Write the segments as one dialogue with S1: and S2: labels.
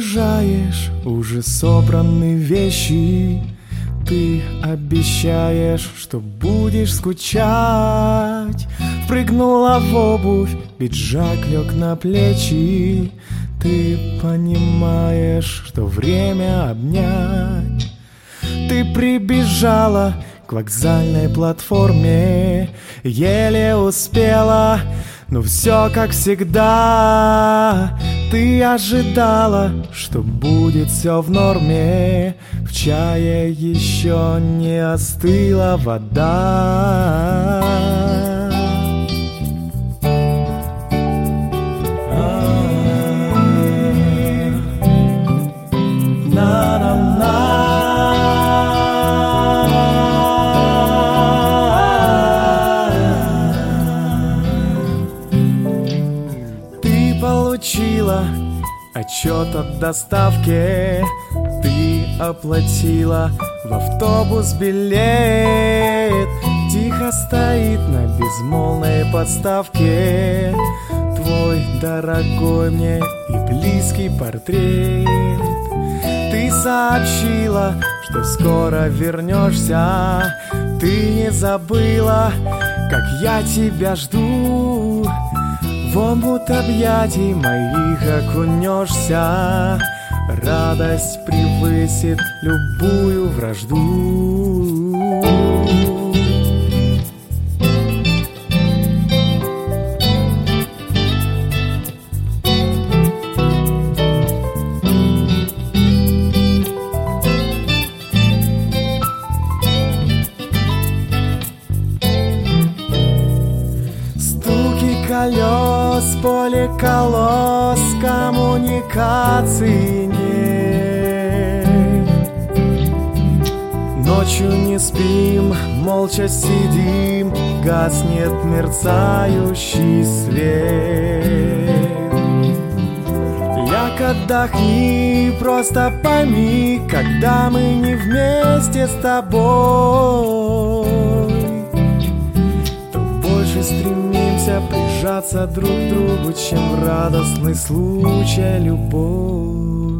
S1: загружаешь уже собранные вещи. Ты обещаешь, что будешь скучать. Впрыгнула в обувь, пиджак лег на плечи. Ты понимаешь, что время обнять. Ты прибежала к вокзальной платформе, еле успела, но все как всегда. Ты ожидала, что будет все в норме. В чае еще не остыла вода. Ты получила отчет о доставке. Ты оплатила в автобус билет. Тихо стоит на безмолвной подставке твой дорогой мне и близкий портрет. Ты сообщила, что скоро вернешься. Ты не забыла, как я тебя жду. В омут объятий моих окунешься. Радость превысит любую вражду. Колес, поле колос, коммуникаций нет. Ночью не спим, молча сидим, гаснет мерцающий свет. Ляг, отдохни, просто пойми, когда мы не вместе с тобой, то больше стремимся прижаться друг к другу, чем в радостный случай любовь.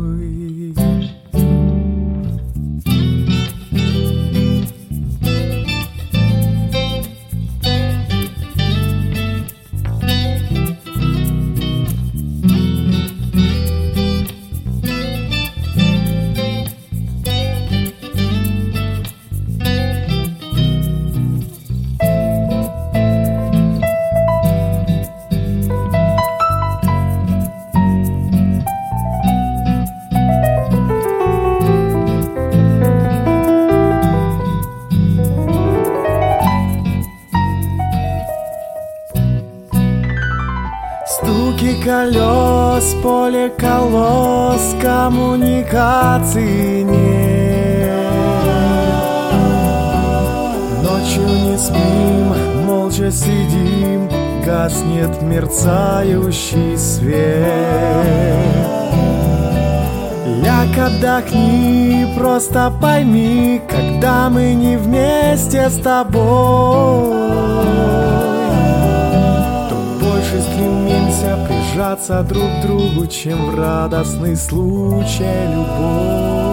S1: Стуки колес, поле колос, коммуникаций нет. Ночью не спим, молча сидим, гаснет мерцающий свет. Ляг, отдохни, просто пойми, когда мы не вместе с тобой, стремимся прижаться друг к другу, чем в радостный случай любовь.